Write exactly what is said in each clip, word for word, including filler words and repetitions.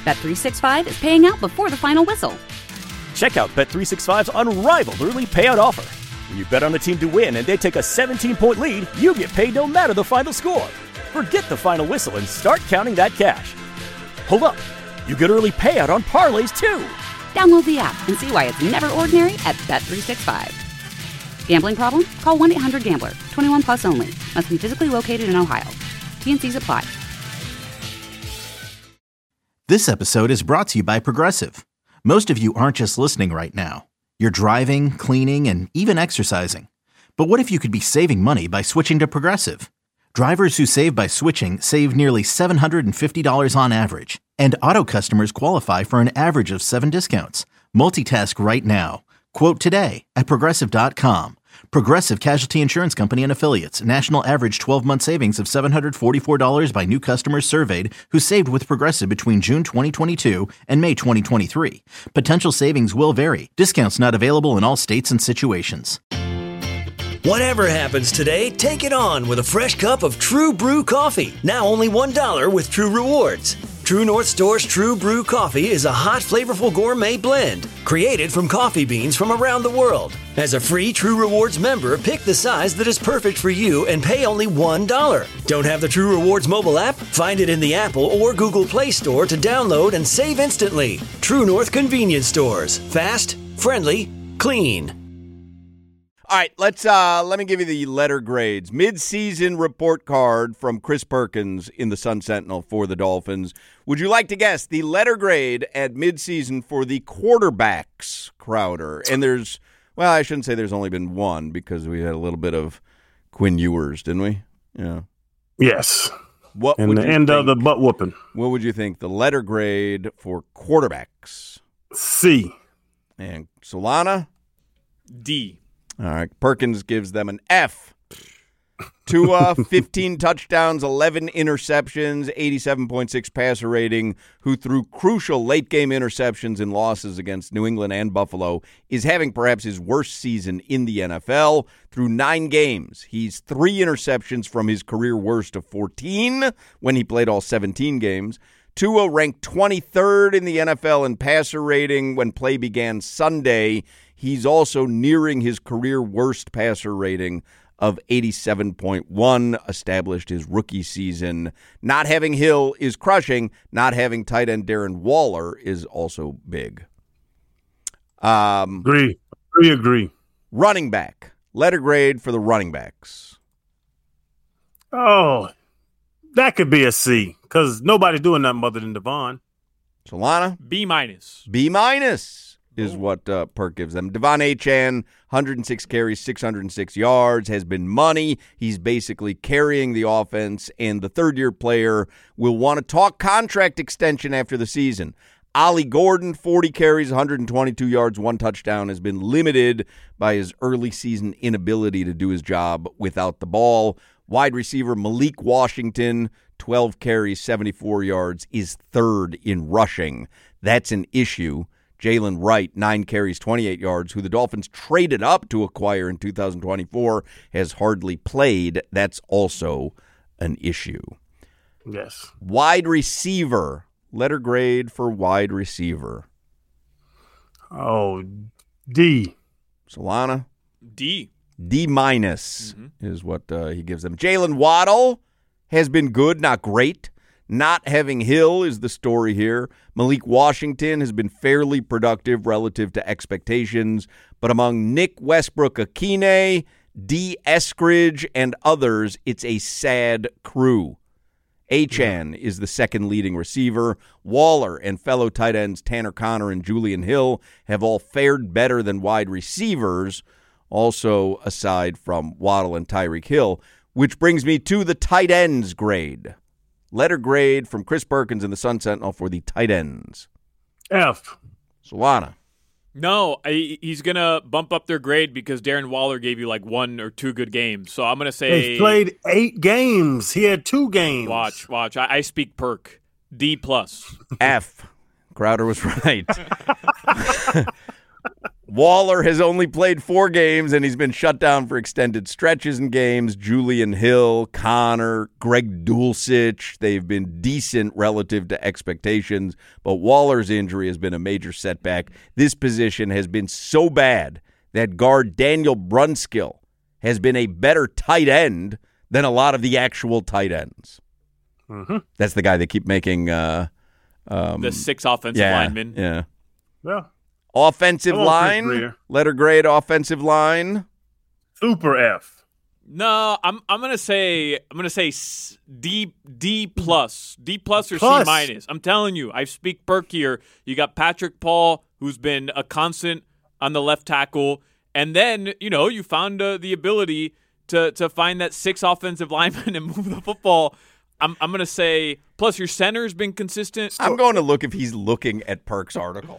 Bet three sixty-five is paying out before the final whistle. Check out Bet three sixty-five's unrivaled early payout offer. When you bet on a team to win and they take a seventeen-point lead, you get paid no matter the final score. Forget the final whistle and start counting that cash. Hold up. You get early payout on parlays, too. Download the app and see why it's never ordinary at Bet three sixty-five. Gambling problem? Call one eight hundred gambler. twenty-one plus only. Must be physically located in Ohio. T and C's apply. This episode is brought to you by Progressive. Most of you aren't just listening right now. You're driving, cleaning, and even exercising. But what if you could be saving money by switching to Progressive? Drivers who save by switching save nearly seven hundred fifty dollars on average. And auto customers qualify for an average of seven discounts. Multitask right now. Quote today at Progressive dot com. Progressive Casualty Insurance Company and Affiliates. National average twelve-month savings of seven hundred forty-four dollars by new customers surveyed who saved with Progressive between June twenty twenty-two and May twenty twenty-three. Potential savings will vary. Discounts not available in all states and situations. Whatever happens today, take it on with a fresh cup of True Brew coffee. Now only one dollar with True Rewards. True North Store's True Brew coffee is a hot, flavorful gourmet blend created from coffee beans from around the world. As a free True Rewards member, pick the size that is perfect for you and pay only one dollar. Don't have the True Rewards mobile app? Find it in the Apple or Google Play Store to download and save instantly. True North Convenience Stores. Fast, friendly, clean. All right, let's uh, let me give you the letter grades. Mid-season report card from Chris Perkins in the Sun Sentinel for the Dolphins. Would you like to guess the letter grade at mid-season for the quarterbacks, Crowder? And there's, well, I shouldn't say there's only been one because we had a little bit of Quinn Ewers, didn't we? Yeah. Yes. What and would the you end think, of the butt whooping. What would you think the letter grade for quarterbacks? C. And Solana? D. All right, Perkins gives them an F. Tua, fifteen touchdowns, eleven interceptions, eighty-seven point six passer rating, who threw crucial late-game interceptions in losses against New England and Buffalo, is having perhaps his worst season in the N F L. Through nine games, he's three interceptions from his career worst of fourteen when he played all seventeen games. Tua ranked twenty-third in the N F L in passer rating when play began Sunday. He's also nearing his career worst passer rating of eighty-seven point one, established his rookie season. Not having Hill is crushing. Not having tight end Darren Waller is also big. Um, agree. Agree, agree. Running back. Letter grade for the running backs. Oh, that could be a C because nobody's doing nothing other than Devon. Solana? B minus. B minus. Is what uh, Perk gives them. Devon Achane, one hundred six carries, six hundred six yards, has been money. He's basically carrying the offense, and the third-year player will want to talk contract extension after the season. Ollie Gordon, forty carries, one hundred twenty-two yards, one touchdown, has been limited by his early season inability to do his job without the ball. Wide receiver Malik Washington, twelve carries, seventy-four yards, is third in rushing. That's an issue. Jalen Wright, nine carries, twenty-eight yards, who the Dolphins traded up to acquire in two thousand twenty-four, has hardly played. That's also an issue. Yes. Wide receiver. Letter grade for wide receiver. Oh, D. Solana? D. D minus mm-hmm. is what uh, he gives them. Jalen Waddle has been good, not great. Not having Hill is the story here. Malik Washington has been fairly productive relative to expectations, but among Nick Westbrook-Akine, D. Eskridge, and others, it's a sad crew. Achane is the second leading receiver. Waller and fellow tight ends Tanner Conner and Julian Hill have all fared better than wide receivers, also aside from Waddle and Tyreek Hill, which brings me to the tight ends grade. Letter grade from Chris Perkins in the Sun Sentinel for the tight ends. F. Solana. No, I, he's going to bump up their grade because Darren Waller gave you like one or two good games. So I'm going to say... He played eight games. He had two games. Watch, watch. I, I speak Perk. D plus. F. Crowder was right. Waller has only played four games, and he's been shut down for extended stretches in games. Julian Hill, Connor, Greg Dulcich, they've been decent relative to expectations, but Waller's injury has been a major setback. This position has been so bad that guard Daniel Brunskill has been a better tight end than a lot of the actual tight ends. Mm-hmm. That's the guy they keep making uh, um, the six offensive yeah, linemen. Yeah. Yeah. Offensive Come on, line, Chris Greer. letter grade offensive line. Super F. No, I'm I'm gonna say I'm gonna say s- D D plus D plus or Plus. C minus. I'm telling you, I speak Perk here. You got Patrick Paul, who's been a constant on the left tackle, and then you know you found uh, the ability to to find that six offensive linemen and move the football. I'm I'm gonna say plus your center's been consistent. I'm going to look if he's looking at Perk's article.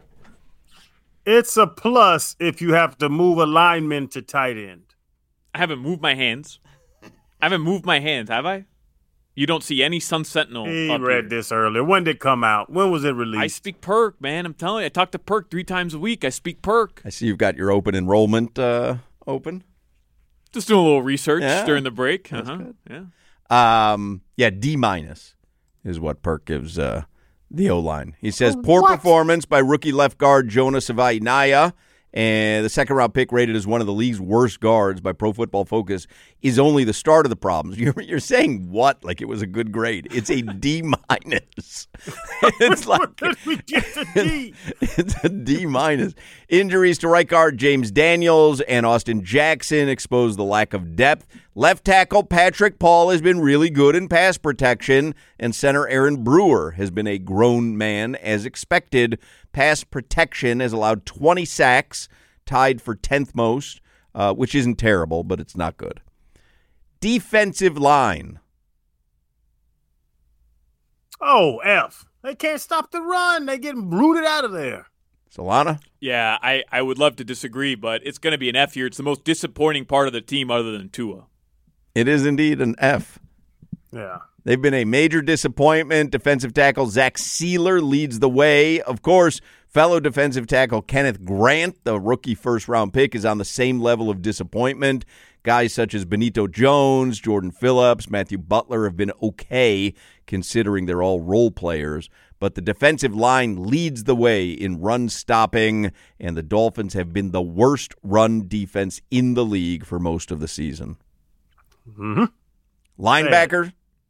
It's a plus if you have to move a lineman to tight end. I haven't moved my hands. I haven't moved my hands, have I? You don't see any Sun Sentinel. He up read here. this earlier. When did it come out? When was it I released? speak Perk, man. I'm telling you. I talk to Perk three times a week. I speak Perk. I see you've got your open enrollment uh, open. Just doing a little research Yeah. during the break. That's Uh-huh. good. Yeah. Um, yeah, D minus is what Perk gives uh, the O-line. He says poor performance by rookie left guard Jonas Avainaya, and the second round pick rated as one of the league's worst guards by Pro Football Focus is only the start of the problems. You're, you're saying what? Like it was a good grade? It's a D minus. It's like Where did we get the D? it's a D minus. Injuries to right guard James Daniels and Austin Jackson expose the lack of depth. Left tackle Patrick Paul has been really good in pass protection, and center Aaron Brewer has been a grown man as expected. Pass protection has allowed twenty sacks, tied for tenth most, uh, which isn't terrible, but it's not good. Defensive line. Oh, F. They can't stop the run. They getting rooted out of there. Solana? Yeah, I, I would love to disagree, but it's going to be an F here. It's the most disappointing part of the team other than Tua. It is indeed an F. Yeah. They've been a major disappointment. Defensive tackle Zach Sealer leads the way. Of course, fellow defensive tackle Kenneth Grant, the rookie first-round pick, is on the same level of disappointment. Guys such as Benito Jones, Jordan Phillips, Matthew Butler have been okay, considering they're all role players. But the defensive line leads the way in run stopping, and the Dolphins have been the worst run defense in the league for most of the season. Mm-hmm. Linebacker.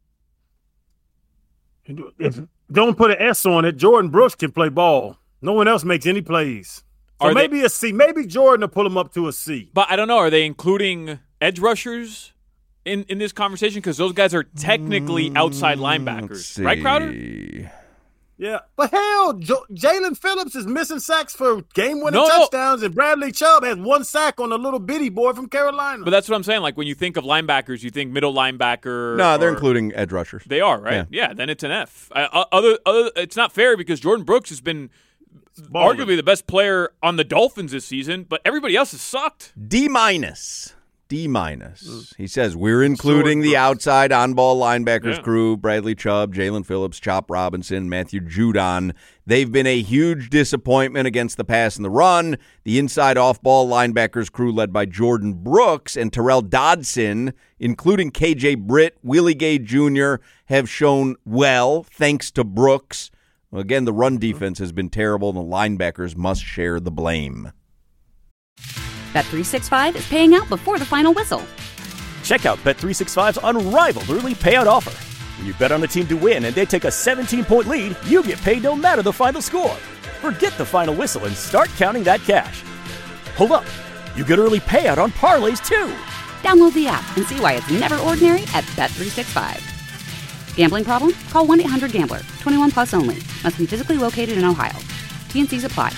If don't put an S on it, Jordan Brooks can play ball. No one else makes any plays. So Are they- maybe a C. Maybe Jordan will pull him up to a C. But I don't know. Are they including edge rushers in, in this conversation? Because those guys are technically outside linebackers. Right, Crowder? Yeah. But hell, jo- Jalen Phillips is missing sacks for game-winning No, no. touchdowns, and Bradley Chubb has one sack on a little bitty boy from Carolina. But that's what I'm saying. Like, when you think of linebackers, you think middle linebacker. No, they're or- including edge rushers. They are, right? Yeah. Yeah, then it's an F. Uh, other, other, it's not fair because Jordan Brooks has been Balling. arguably the best player on the Dolphins this season, but everybody else has sucked. D minus. D minus. He says we're including the outside on-ball linebackers Yeah. crew: Bradley Chubb, Jalen Phillips, Chop Robinson, Matthew Judon. They've been a huge disappointment against the pass and the run. The inside off-ball linebackers crew, led by Jordan Brooks and Terrell Dodson, including K J Britt, Willie Gay Junior, have shown well thanks to Brooks. Again, the run defense has been terrible, and the linebackers must share the blame. Bet three sixty-five is paying out before the final whistle. Check out Bet three sixty-five's unrivaled early payout offer. When you bet on a team to win and they take a seventeen-point lead, you get paid no matter the final score. Forget the final whistle and start counting that cash. Hold up. You get early payout on parlays, too. Download the app and see why it's never ordinary at Bet three sixty-five. Gambling problem? Call one eight hundred gambler. twenty-one plus only. Must be physically located in Ohio. T and C's apply.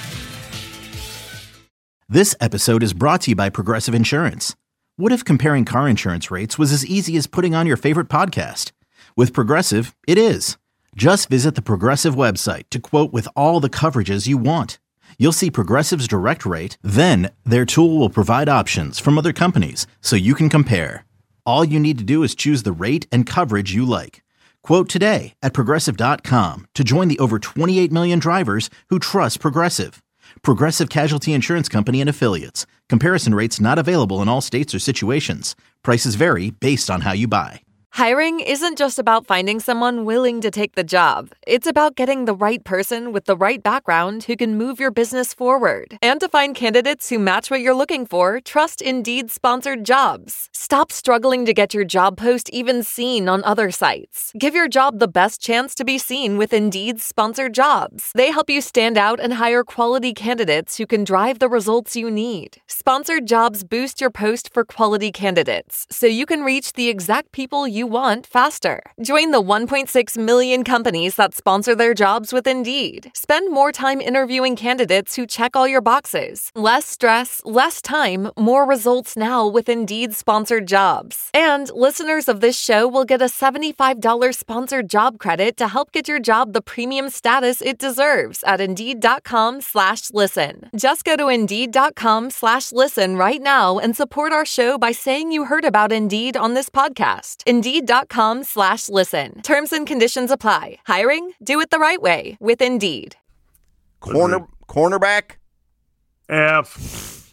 This episode is brought to you by Progressive Insurance. What if comparing car insurance rates was as easy as putting on your favorite podcast? With Progressive, it is. Just visit the Progressive website to quote with all the coverages you want. You'll see Progressive's direct rate, then their tool will provide options from other companies so you can compare. All you need to do is choose the rate and coverage you like. Quote today at Progressive dot com to join the over twenty-eight million drivers who trust Progressive. Progressive Casualty Insurance Company and Affiliates. Comparison rates not available in all states or situations. Prices vary based on how you buy. Hiring isn't just about finding someone willing to take the job. It's about getting the right person with the right background who can move your business forward. And to find candidates who match what you're looking for, trust Indeed sponsored jobs. Stop struggling to get your job post even seen on other sites. Give your job the best chance to be seen with Indeed sponsored jobs. They help you stand out and hire quality candidates who can drive the results you need. Sponsored jobs boost your post for quality candidates, so you can reach the exact people you want faster. Join the one point six million companies that sponsor their jobs with Indeed. Spend more time interviewing candidates who check all your boxes. Less stress, less time, more results now with Indeed sponsored jobs. And listeners of this show will get a seventy-five dollars sponsored job credit to help get your job the premium status it deserves at Indeed.com slash listen. Just go to Indeed.com slash listen right now and support our show by saying you heard about Indeed on this podcast. Indeed.com slash listen. Terms and conditions apply. Hiring? Do it the right way with Indeed. Corner cornerback? F.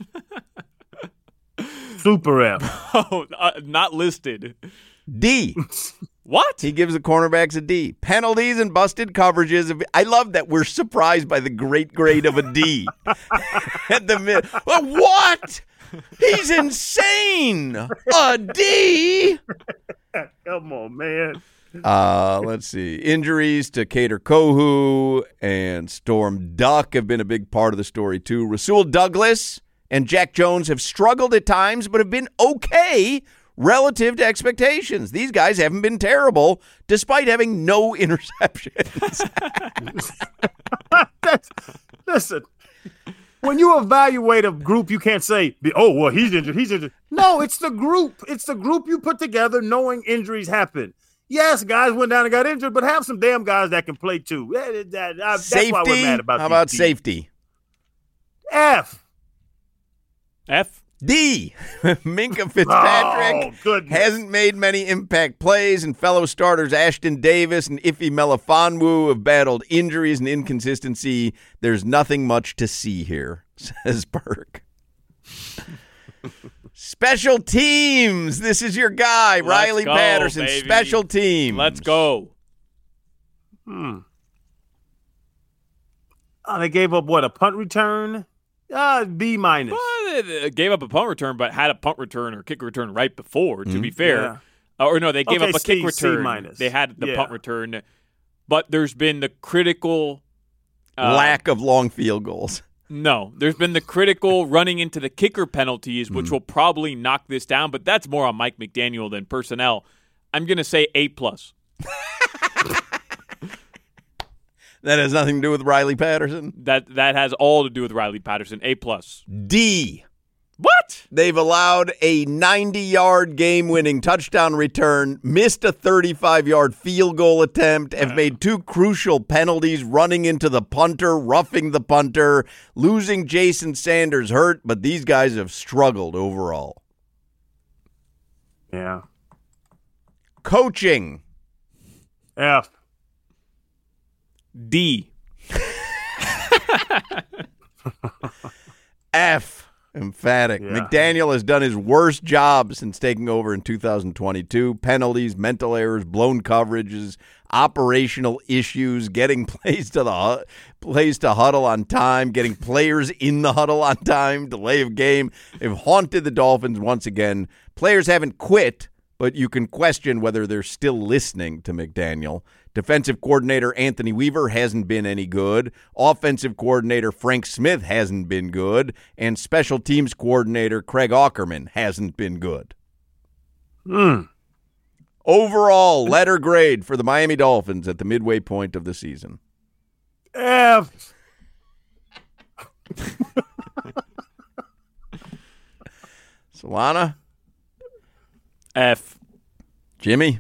Super F. Oh, uh, not listed. D. What? He gives the cornerbacks a D. Penalties and busted coverages. I love that we're surprised by the great grade of a D. At the mid. Well, what? He's insane. A D. Come on, man. Uh, let's see. Injuries to Kader Kohu and Storm Duck have been a big part of the story, too. Rasul Douglas and Jack Jones have struggled at times, but have been okay relative to expectations. These guys haven't been terrible, despite having no interceptions. That's, listen, when you evaluate a group, you can't say, oh, well, he's injured, he's injured. No, it's the group. It's the group you put together knowing injuries happen. Yes, guys went down and got injured, but have some damn guys that can play too. That, that, that, safety? That's why we're mad about How about teams. safety? F. F. D. Minka Fitzpatrick oh, goodness. hasn't made many impact plays, and fellow starters Ashton Davis and Ife Melifonwu have battled injuries and inconsistency. There's nothing much to see here, says Burke. Special teams. This is your guy, Let's Riley go, Patterson. baby. Special teams. Let's go. Hmm. Oh, they gave up, what, a punt return? Uh, B minus. Well, they gave up a punt return, but had a punt return or kick return right before, to mm-hmm. be fair. Yeah. Uh, or no, they gave okay, up a C, kick return. C minus. They had the yeah. punt return. But there's been the critical uh, lack of long field goals. No, there's been the critical running into the kicker penalties, which mm. will probably knock this down, but that's more on Mike McDaniel than personnel. I'm going to say A plus. That has nothing to do with Riley Patterson? That that has all to do with Riley Patterson. A plus. D. What? They've allowed a ninety-yard game-winning touchdown return, missed a thirty-five-yard field goal attempt, have made two crucial penalties, running into the punter, roughing the punter, losing Jason Sanders hurt, but these guys have struggled overall. Yeah. Coaching. F. D. F. Emphatic. Yeah. McDaniel has done his worst job since taking over in two thousand twenty-two. Penalties, mental errors, blown coverages, operational issues, getting plays to the plays to huddle on time, getting players in the huddle on time, delay of game. They've haunted the Dolphins once again. Players haven't quit, but you can question whether they're still listening to McDaniel. Defensive coordinator Anthony Weaver hasn't been any good. Offensive coordinator Frank Smith hasn't been good. And special teams coordinator Craig Aukerman hasn't been good. Hmm. Overall, letter grade for the Miami Dolphins at the midway point of the season. F. Solana? F. Jimmy?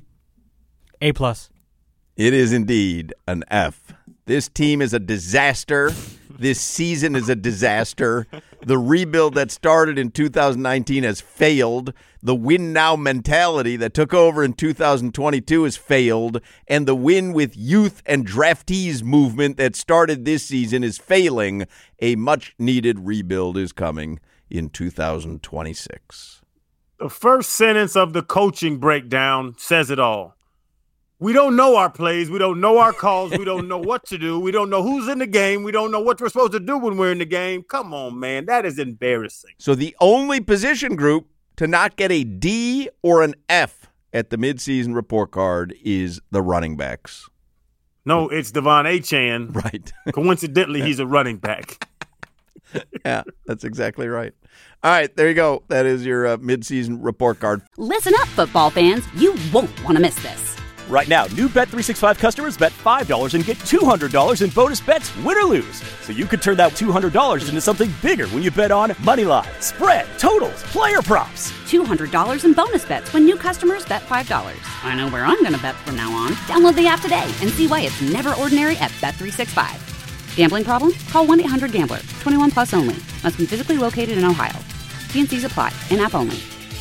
A plus. It is indeed an F. This team is a disaster, This season is a disaster. The rebuild that started in two thousand nineteen has failed. The win now mentality that took over in two thousand twenty-two has failed. And the win with youth and draftees movement that started this season is failing. A much-needed rebuild is coming in two thousand twenty-six. The first sentence of the coaching breakdown says it all. We don't know our plays. We don't know our calls. We don't know what to do. We don't know who's in the game. We don't know what we're supposed to do when we're in the game. Come on, man. That is embarrassing. So the only position group to not get a D or an F at the midseason report card is the running backs. No, it's Devon Achane. Right. Coincidentally, he's a running back. Yeah, that's exactly right. All right, there you go. That is your uh, midseason report card. Listen up, football fans. You won't want to miss this. Right now, new Bet three sixty-five customers bet five dollars and get two hundred dollars in bonus bets, win or lose. So you could turn that two hundred dollars into something bigger when you bet on moneyline, spread, totals, player props. two hundred dollars in bonus bets when new customers bet five dollars. I know where I'm going to bet from now on. Download the app today and see why it's never ordinary at Bet three sixty-five. Gambling problem? Call one eight hundred gambler. twenty-one plus only. Must be physically located in Ohio. T N Cs apply. In-app only.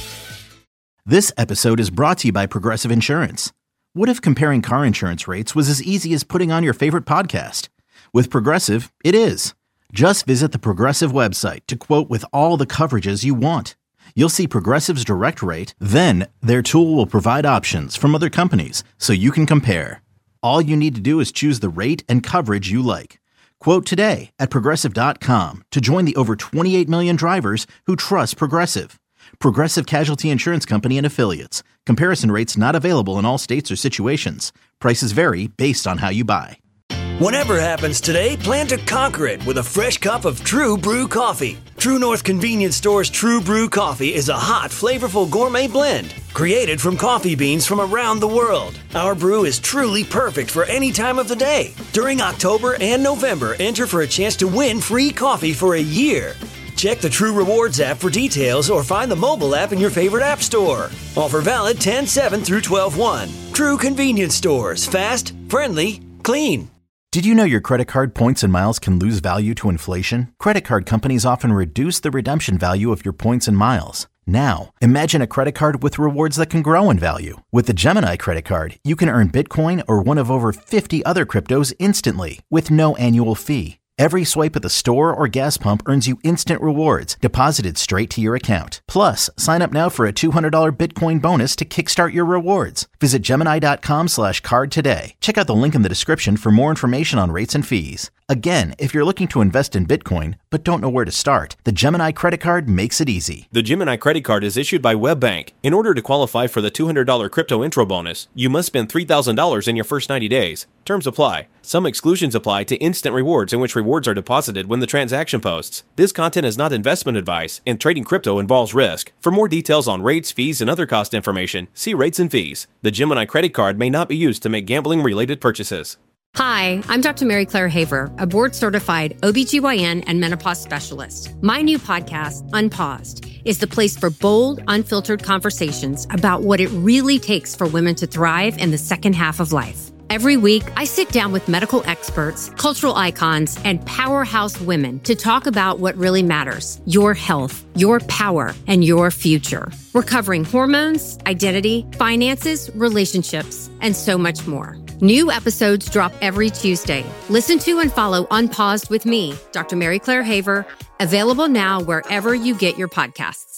This episode is brought to you by Progressive Insurance. What if comparing car insurance rates was as easy as putting on your favorite podcast? With Progressive, it is. Just visit the Progressive website to quote with all the coverages you want. You'll see Progressive's direct rate, then their tool will provide options from other companies so you can compare. All you need to do is choose the rate and coverage you like. Quote today at Progressive dot com to join the over twenty-eight million drivers who trust Progressive. Progressive Casualty Insurance Company and Affiliates. Comparison rates not available in all states or situations. Prices vary based on how you buy. Whatever happens today, plan to conquer it with a fresh cup of True Brew coffee. True North Convenience Store's True Brew coffee is a hot, flavorful gourmet blend created from coffee beans from around the world. Our brew is truly perfect for any time of the day. During October and November, enter for a chance to win free coffee for a year. Check the True Rewards app for details or find the mobile app in your favorite app store. Offer valid ten seven through twelve one. True Convenience Stores. Fast, friendly, clean. Did you know your credit card points and miles can lose value to inflation? Credit card companies often reduce the redemption value of your points and miles. Now, imagine a credit card with rewards that can grow in value. With the Gemini credit card, you can earn Bitcoin or one of over fifty other cryptos instantly with no annual fee. Every swipe at the store or gas pump earns you instant rewards deposited straight to your account. Plus, sign up now for a two hundred dollars Bitcoin bonus to kickstart your rewards. Visit Gemini.com slash card today. Check out the link in the description for more information on rates and fees. Again, if you're looking to invest in Bitcoin but don't know where to start, the Gemini credit card makes it easy. The Gemini credit card is issued by WebBank. In order to qualify for the two hundred dollars crypto intro bonus, you must spend three thousand dollars in your first ninety days. Terms apply. Some exclusions apply to instant rewards in which rewards are deposited when the transaction posts. This content is not investment advice, and trading crypto involves risk. For more details on rates, fees, and other cost information, see rates and fees. The Gemini credit card may not be used to make gambling-related purchases. Hi, I'm Doctor Mary Claire Haver, a board-certified O B G Y N and menopause specialist. My new podcast, Unpaused, is the place for bold, unfiltered conversations about what it really takes for women to thrive in the second half of life. Every week, I sit down with medical experts, cultural icons, and powerhouse women to talk about what really matters: your health, your power, and your future. We're covering hormones, identity, finances, relationships, and so much more. New episodes drop every Tuesday. Listen to and follow Unpaused with me, Doctor Mary Claire Haver, available now wherever you get your podcasts.